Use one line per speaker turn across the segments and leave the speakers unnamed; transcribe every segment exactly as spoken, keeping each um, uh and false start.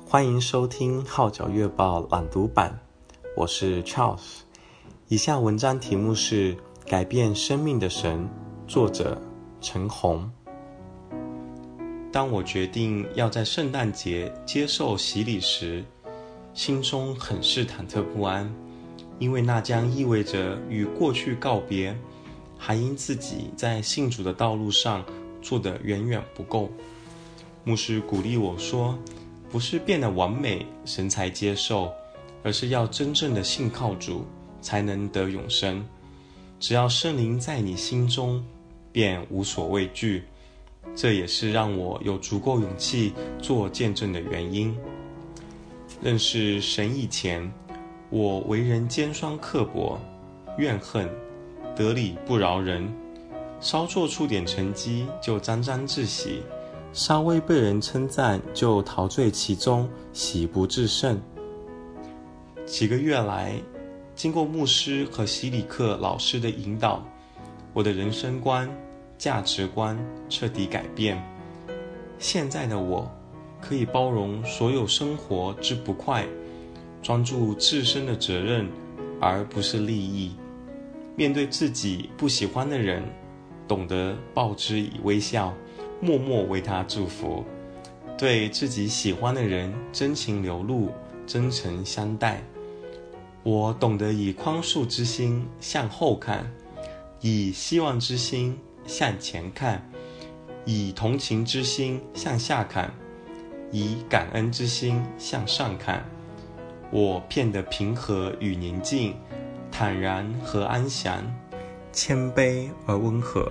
欢迎收听号角月报朗读版，我是 Charles。 以下文章题目是改变生命的神，作者陈红。当我决定要在圣诞节接受洗礼时，心中很是忐忑不安，因为那将意味着与过去告别，还因自己在信主的道路上做得远远不够。牧师鼓励我说，不是变得完美神才接受，而是要真正的信靠主，才能得永生。只要圣灵在你心中，便无所畏惧。这也是让我有足够勇气做见证的原因。认识神以前，我为人尖酸刻薄，怨恨，得理不饶人，稍做出点成绩就沾沾自喜，稍微被人称赞就陶醉其中，喜不自胜。几个月来，经过牧师和洗礼课老师的引导，我的人生观、价值观彻底改变。现在的我可以包容所有生活之不快，专注自身的责任，而不是利益。面对自己不喜欢的人，懂得报之以微笑，默默为他祝福；对自己喜欢的人真情流露，真诚相待。我懂得以宽恕之心向后看，以希望之心向前看，以同情之心向下看，以感恩之心向上看。我变得平和与宁静，坦然和安详，谦卑而温和。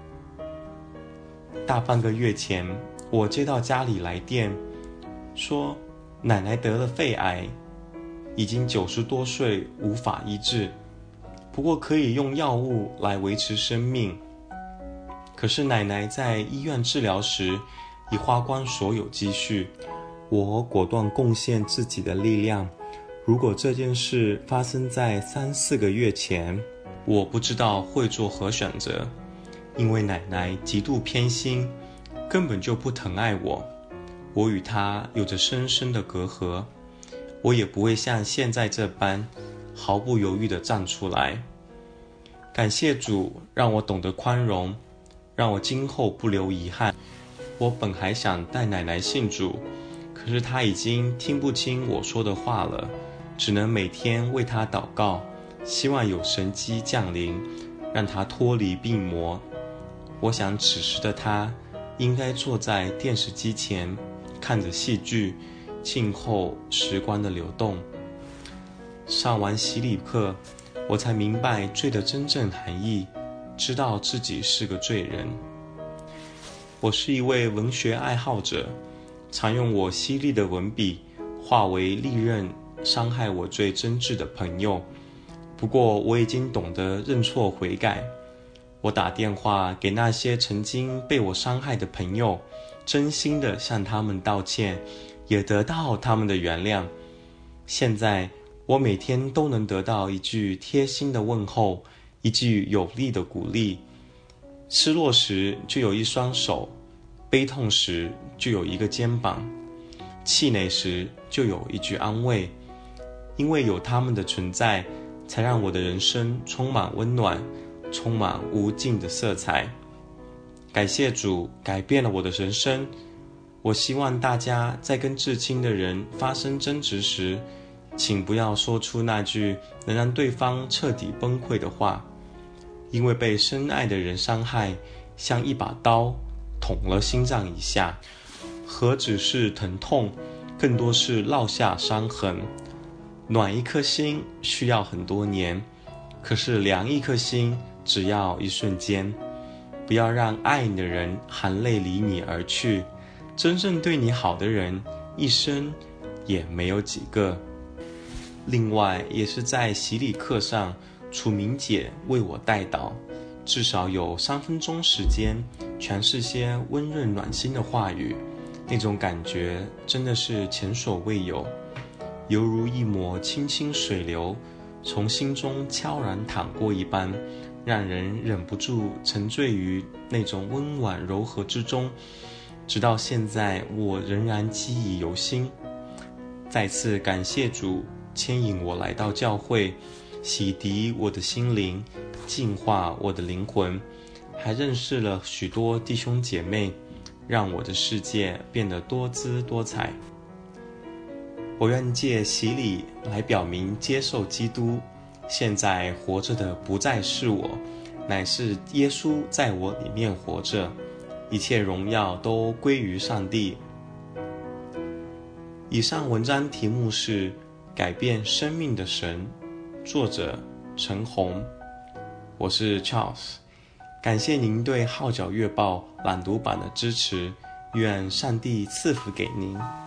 大半个月前，我接到家里来电，说奶奶得了肺癌，已经九十多岁，无法医治，不过可以用药物来维持生命。可是奶奶在医院治疗时已花光所有积蓄，我果断贡献自己的力量。如果这件事发生在三四个月前，我不知道会做何选择，因为奶奶极度偏心，根本就不疼爱我，我与她有着深深的隔阂，我也不会像现在这般毫不犹豫地站出来。感谢主让我懂得宽容，让我今后不留遗憾。我本还想带奶奶信主，可是她已经听不清我说的话了，只能每天为她祷告，希望有神迹降临，让她脱离病魔。我想此时的她应该坐在电视机前，看着戏剧，静候时光的流动。上完洗礼课，我才明白罪的真正含义，知道自己是个罪人。我是一位文学爱好者，常用我犀利的文笔化为利刃，伤害我最真挚的朋友。不过我已经懂得认错悔改。我打电话给那些曾经被我伤害的朋友，真心地向他们道歉，也得到他们的原谅。现在我每天都能得到一句贴心的问候，一句有力的鼓励。失落时就有一双手，悲痛时就有一个肩膀，气馁时就有一句安慰。因为有他们的存在，才让我的人生充满温暖，充满无尽的色彩。感谢主改变了我的人生。我希望大家在跟至亲的人发生争执时，请不要说出那句能让对方彻底崩溃的话，因为被深爱的人伤害，像一把刀捅了心脏以下，何止是疼痛，更多是烙下伤痕。暖一颗心需要很多年，可是凉一颗心只要一瞬间。不要让爱你的人含泪离你而去，真正对你好的人一生也没有几个。另外也是在洗礼课上，楚明姐为我代祷，至少有三分钟时间，全是些温润暖心的话语，那种感觉真的是前所未有，犹如一抹清清水流从心中悄然淌过一般，让人忍不住沉醉于那种温婉柔和之中。直到现在我仍然记忆犹新。 再次感谢主牵引我来到教会，洗涤我的心灵，净化我的灵魂，还认识了许多弟兄姐妹，让我的世界变得多姿多彩。我愿借洗礼来表明接受基督，现在活着的不再是我，乃是耶稣在我里面活着，一切荣耀都归于上帝。以上文章题目是改变生命的神，作者陈宏。我是 Charles， 感谢您对号角月报朗读版的支持，愿上帝赐福给您。